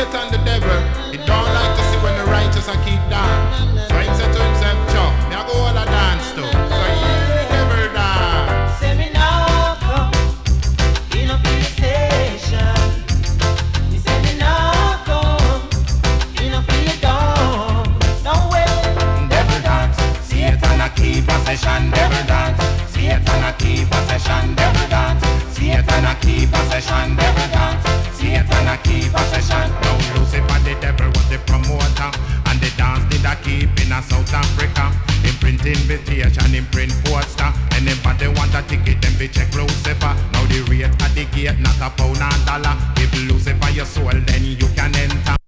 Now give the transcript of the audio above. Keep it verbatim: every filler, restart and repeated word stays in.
Satan the devil, he don't like to see when the righteous are keep down. So he said to himself, Chuck, me I go all a dance too. So hear the devil dance. Say me now come in a police station. He say me now come in a police down. No way. Devil dance, Satan a keep possession. Devil dance, Satan a keep possession. Devil dance, Satan a keep possession. Devil dance, Satan a keep possession. Now Lucifer the devil was the promoter, and the dance did a keep in a South Africa. Him print invitation, him print poster. Anybody want a ticket, them be check Lucifer. Now the rate at the gate, not a pound or dollar. If Lucifer your soul, then you can enter.